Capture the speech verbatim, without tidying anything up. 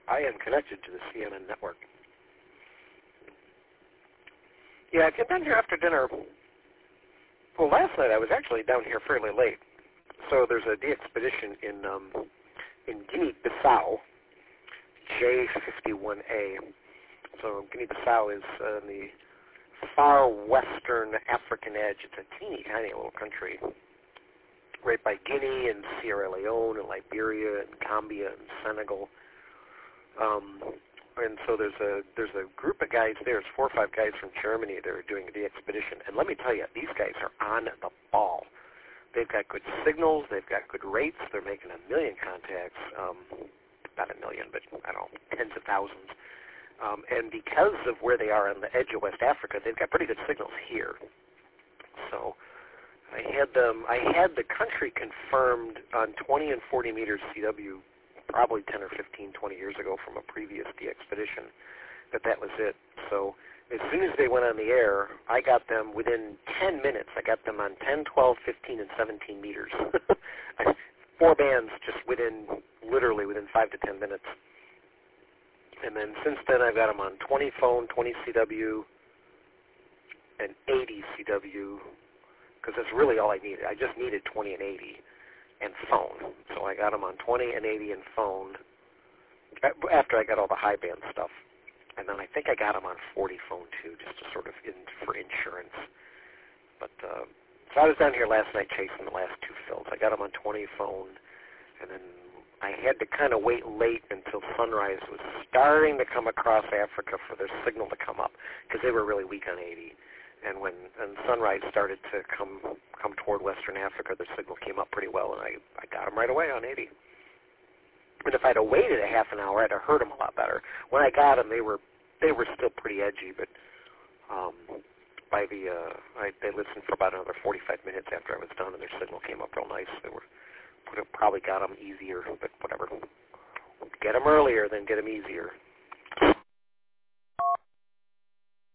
I am connected to the C N N network. Yeah, I came down here after dinner. Well, last night I was actually down here fairly late. So there's a de-expedition in um, in Guinea-Bissau, J fifty-one A. So Guinea-Bissau is uh, in the far western African edge. It's a teeny tiny little country right by Guinea and Sierra Leone and Liberia and Gambia and Senegal. Um, and so there's a there's a group of guys there. It's four or five guys from Germany that are doing the expedition. And let me tell you, these guys are on the ball. They've got good signals. They've got good rates. They're making a million contacts. Um, not a million, but I don't know, tens of thousands. Um, and because of where they are on the edge of West Africa, they've got pretty good signals here. So I had them. I had the country confirmed on twenty and forty meters C W probably ten or fifteen, twenty years ago from a previous de-expedition, that that was it. So as soon as they went on the air, I got them within ten minutes. I got them on ten, twelve, fifteen, and seventeen meters. Four bands just within, literally within five to ten minutes. And then since then I've got them on twenty phone, twenty C W, and eighty C W, because that's really all I needed. I just needed twenty and eighty and phone. So I got them on twenty and eighty and phone after I got all the high band stuff. And then I think I got them on forty phone too, just to sort of in, for insurance. But uh, so I was down here last night chasing the last two fills. I got them on twenty phone, and then I had to kind of wait late until sunrise was starting to come across Africa for their signal to come up, because they were really weak on eighty. And when and sunrise started to come come toward Western Africa, their signal came up pretty well, and I, I got them right away on eighty. And if I'd have waited a half an hour, I'd have heard them a lot better. When I got them, they were they were still pretty edgy, but um, by the uh, I, they listened for about another forty-five minutes after I was done, and their signal came up real nice. They were probably got them easier, but whatever. Get them earlier, then get them easier.